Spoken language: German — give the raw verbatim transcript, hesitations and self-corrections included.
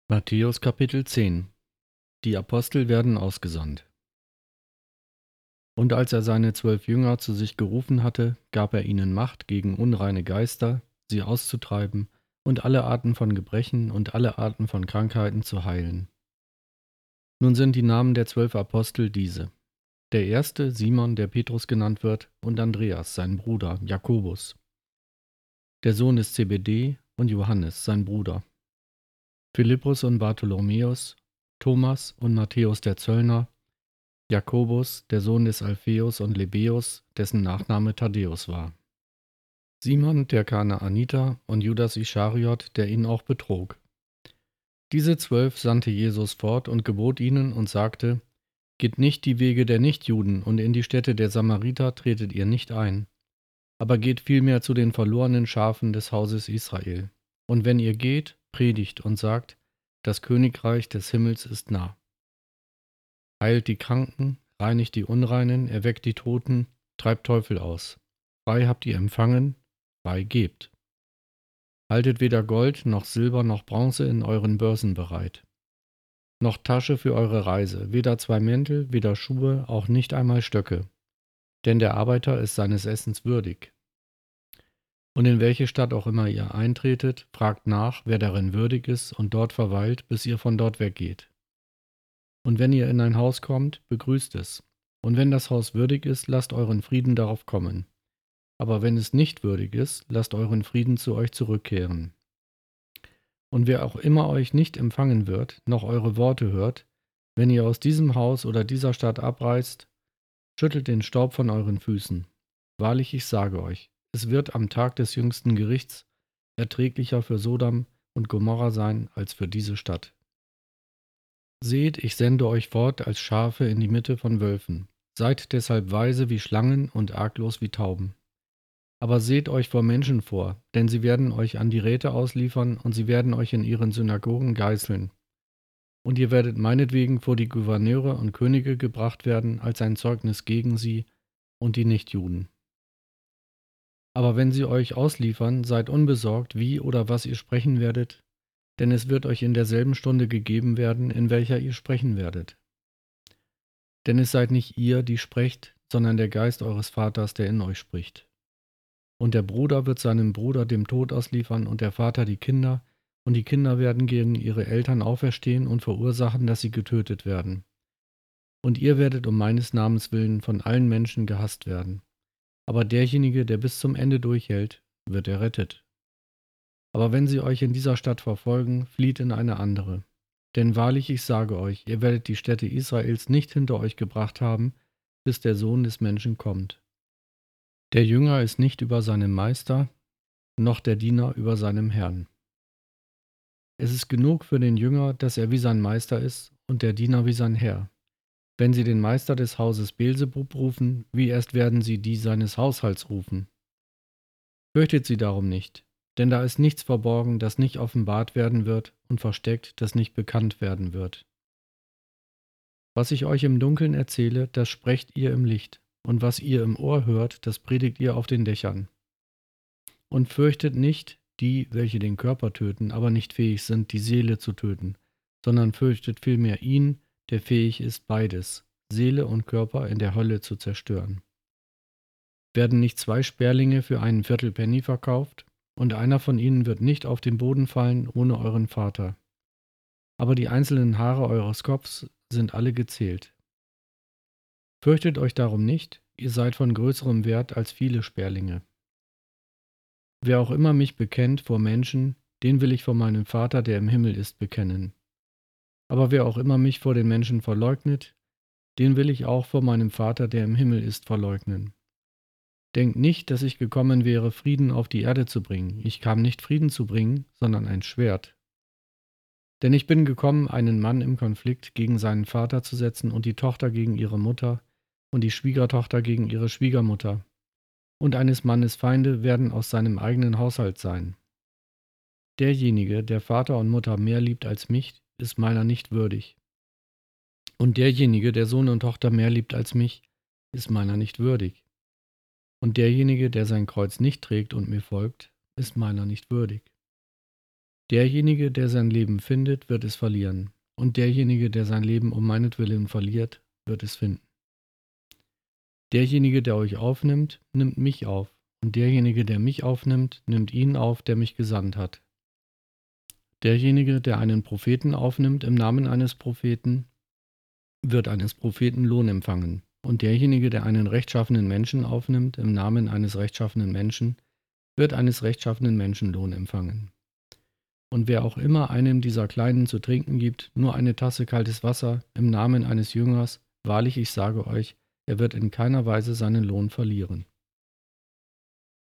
Matthäus Kapitel zehn. Die Apostel werden ausgesandt. Und als er seine zwölf Jünger zu sich gerufen hatte, gab er ihnen Macht gegen unreine Geister, sie auszutreiben und alle Arten von Gebrechen und alle Arten von Krankheiten zu heilen. Nun sind die Namen der zwölf Apostel diese: Der erste Simon, der Petrus genannt wird, und Andreas, sein Bruder, Jakobus, der Sohn des Zebedä, und Johannes, sein Bruder, Philippus und Bartholomäus, Thomas und Matthäus der Zöllner, Jakobus, der Sohn des Alpheus und Lebäus, dessen Nachname Thaddäus war, Simon der Kanaaniter und Judas Ischariot, der ihn auch betrog. Diese zwölf sandte Jesus fort und gebot ihnen und sagte: Geht nicht die Wege der Nichtjuden, und in die Städte der Samariter tretet ihr nicht ein, aber geht vielmehr zu den verlorenen Schafen des Hauses Israel. Und wenn ihr geht, predigt und sagt: Das Königreich des Himmels ist nah. Heilt die Kranken, reinigt die Unreinen, erweckt die Toten, treibt Teufel aus. Frei habt ihr empfangen, frei gebt. Haltet weder Gold noch Silber noch Bronze in euren Börsen bereit, noch Tasche für eure Reise, weder zwei Mäntel, weder Schuhe, auch nicht einmal Stöcke. Denn der Arbeiter ist seines Essens würdig. Und in welche Stadt auch immer ihr eintretet, fragt nach, wer darin würdig ist, und dort verweilt, bis ihr von dort weggeht. Und wenn ihr in ein Haus kommt, begrüßt es. Und wenn das Haus würdig ist, lasst euren Frieden darauf kommen. Aber wenn es nicht würdig ist, lasst euren Frieden zu euch zurückkehren. Und wer auch immer euch nicht empfangen wird, noch eure Worte hört, wenn ihr aus diesem Haus oder dieser Stadt abreist, schüttelt den Staub von euren Füßen. Wahrlich, ich sage euch, es wird am Tag des jüngsten Gerichts erträglicher für Sodom und Gomorra sein als für diese Stadt. Seht, ich sende euch fort als Schafe in die Mitte von Wölfen. Seid deshalb weise wie Schlangen und arglos wie Tauben. Aber seht euch vor Menschen vor, denn sie werden euch an die Räte ausliefern und sie werden euch in ihren Synagogen geißeln. Und ihr werdet meinetwegen vor die Gouverneure und Könige gebracht werden als ein Zeugnis gegen sie und die Nichtjuden. Aber wenn sie euch ausliefern, seid unbesorgt, wie oder was ihr sprechen werdet, denn es wird euch in derselben Stunde gegeben werden, in welcher ihr sprechen werdet. Denn es seid nicht ihr, die sprecht, sondern der Geist eures Vaters, der in euch spricht. Und der Bruder wird seinem Bruder dem Tod ausliefern und der Vater die Kinder, und die Kinder werden gegen ihre Eltern auferstehen und verursachen, dass sie getötet werden. Und ihr werdet um meines Namens willen von allen Menschen gehasst werden. Aber derjenige, der bis zum Ende durchhält, wird errettet. Aber wenn sie euch in dieser Stadt verfolgen, flieht in eine andere. Denn wahrlich, ich sage euch, ihr werdet die Städte Israels nicht hinter euch gebracht haben, bis der Sohn des Menschen kommt. Der Jünger ist nicht über seinem Meister, noch der Diener über seinem Herrn. Es ist genug für den Jünger, dass er wie sein Meister ist und der Diener wie sein Herr. Wenn sie den Meister des Hauses Beelzebub rufen, wie erst werden sie die seines Haushalts rufen? Fürchtet sie darum nicht, denn da ist nichts verborgen, das nicht offenbart werden wird, und versteckt, das nicht bekannt werden wird. Was ich euch im Dunkeln erzähle, das sprecht ihr im Licht, und was ihr im Ohr hört, das predigt ihr auf den Dächern. Und fürchtet nicht die, welche den Körper töten, aber nicht fähig sind, die Seele zu töten, sondern fürchtet vielmehr ihn, der fähig ist, beides, Seele und Körper, in der Hölle zu zerstören. Werden nicht zwei Sperlinge für einen Viertelpenny verkauft? Und einer von ihnen wird nicht auf den Boden fallen ohne euren Vater. Aber die einzelnen Haare eures Kopfs sind alle gezählt. Fürchtet euch darum nicht, ihr seid von größerem Wert als viele Sperlinge. Wer auch immer mich bekennt vor Menschen, den will ich vor meinem Vater, der im Himmel ist, bekennen. Aber wer auch immer mich vor den Menschen verleugnet, den will ich auch vor meinem Vater, der im Himmel ist, verleugnen. Denkt nicht, dass ich gekommen wäre, Frieden auf die Erde zu bringen. Ich kam nicht Frieden zu bringen, sondern ein Schwert. Denn ich bin gekommen, einen Mann im Konflikt gegen seinen Vater zu setzen und die Tochter gegen ihre Mutter und die Schwiegertochter gegen ihre Schwiegermutter. Und eines Mannes Feinde werden aus seinem eigenen Haushalt sein. Derjenige, der Vater und Mutter mehr liebt als mich, ist meiner nicht würdig. Und derjenige, der Sohn und Tochter mehr liebt als mich, ist meiner nicht würdig. Und derjenige, der sein Kreuz nicht trägt und mir folgt, ist meiner nicht würdig. Derjenige, der sein Leben findet, wird es verlieren, und derjenige, der sein Leben um meinetwillen verliert, wird es finden. Derjenige, der euch aufnimmt, nimmt mich auf, und derjenige, der mich aufnimmt, nimmt ihn auf, der mich gesandt hat. Derjenige, der einen Propheten aufnimmt im Namen eines Propheten, wird eines Propheten Lohn empfangen. Und derjenige, der einen rechtschaffenen Menschen aufnimmt im Namen eines rechtschaffenen Menschen, wird eines rechtschaffenen Menschen Lohn empfangen. Und wer auch immer einem dieser Kleinen zu trinken gibt, nur eine Tasse kaltes Wasser im Namen eines Jüngers, wahrlich ich sage euch, er wird in keiner Weise seinen Lohn verlieren.